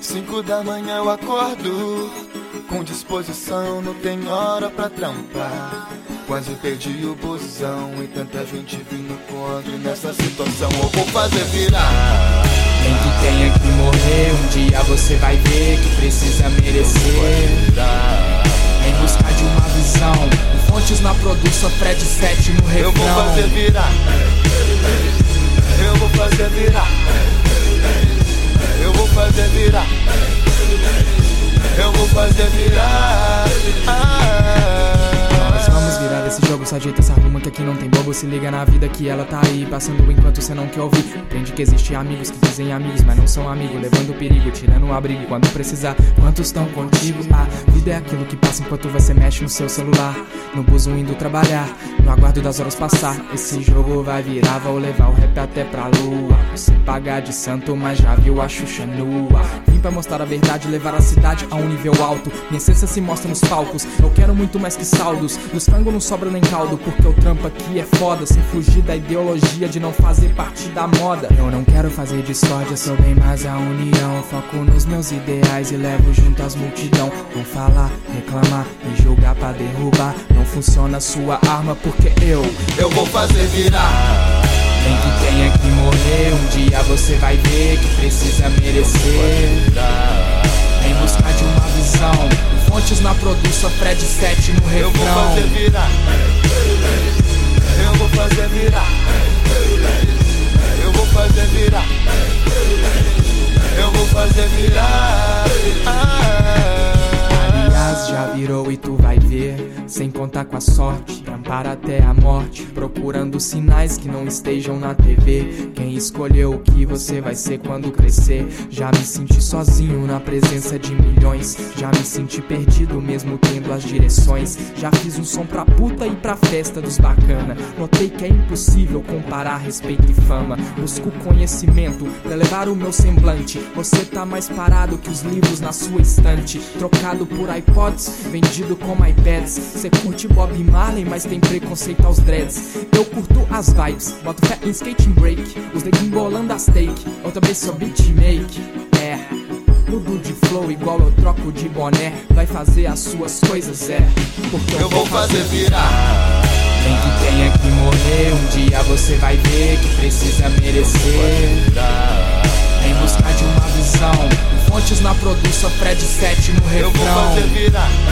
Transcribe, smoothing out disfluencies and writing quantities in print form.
5 da manhã eu acordo, com disposição, não tem hora pra trampar. Quase perdi o busão e tanta gente vindo contra. E nessa situação eu vou fazer virar. Nem que tenha que morrer, um dia você vai ver que precisa merecer. Em busca de uma visão, fontes na produção, Fred 7 no refrão. Eu vou fazer virar. Eu vou fazer virar. Eu vou fazer virar. Eu vou fazer virar. Nós vamos virar esse jogo, só ajeita essa rima que aqui não tem bobo. Se liga na vida que ela tá aí, passando enquanto cê não quer ouvir. Aprende que existem amigos que dizem amigos, mas não são amigos, levando perigo, tirando o abrigo quando precisar. Quantos estão contigo? A vida é aquilo que passa enquanto você mexe no seu celular, no buzo indo trabalhar, no aguardo das horas passar. Esse jogo vai virar, vou levar o rap até pra lua. Você paga de santo, mas já viu a Xuxa nua. Vim pra mostrar a verdade, levar a cidade a um nível alto. Minha essência se mostra nos palcos, eu quero muito mais que saldos. Dos frangos não sobra nem caldo, porque o trampo aqui é foda. Sem fugir da ideologia de não fazer parte da moda. Eu não quero fazer discórdia, sou bem mais a união. Foco nos meus ideais e levo junto as multidão. Não falar, reclamar e julgar pra derrubar. Não funciona sua arma porque eu vou fazer virar. Nem que tenha que morrer, um dia você vai ver que precisa merecer. Em busca de uma visão, fontes na produção, Fred 7 no refrão. Eu vou fazer virar. Eu vou fazer virar. Eu vou fazer virar. Eu vou fazer virar. Aliás, já virou e tu vai ver, sem contar com a sorte, trampar até a morte, procurando sinais que não estejam na TV. Quem escolheu o que você vai ser quando crescer? Já me senti sozinho na presença de milhões, já me senti perdido mesmo tendo as direções. Já fiz um som pra puta e pra festa dos bacana. Notei que é impossível comparar respeito e fama. Busco conhecimento pra levar o meu semblante. Você tá mais parado que os livros na sua estante, trocado por iPods, vendido como iPads. Cê curte Bob Marley, mas tem preconceito aos dreads. Eu curto as vibes, boto fé em skate and break, os neguinhos bolando as take. Eu também sou beatmake, mudo de flow igual eu troco de boné. Vai fazer as suas coisas, porque eu vou fazer virar. Nem que tenha que morrer, um dia você vai ver que precisa merecer. Em busca de uma visão, fontes na produção, Fred 7 no refrão. Eu vou fazer virar.